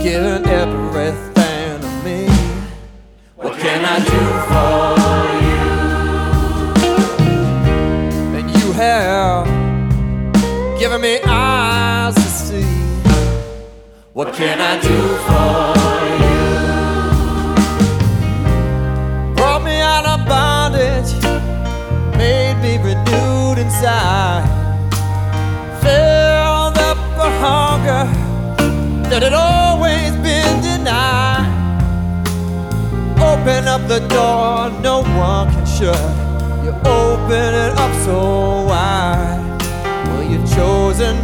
given everything to me. What can I do for you? And you have given me eyes to see. What can I do for you? Brought me out of bondage, made me renewed inside, filled up a hunger that had always been denied. Open up the door no one can shut. You open it up so wide. Well, you've chosen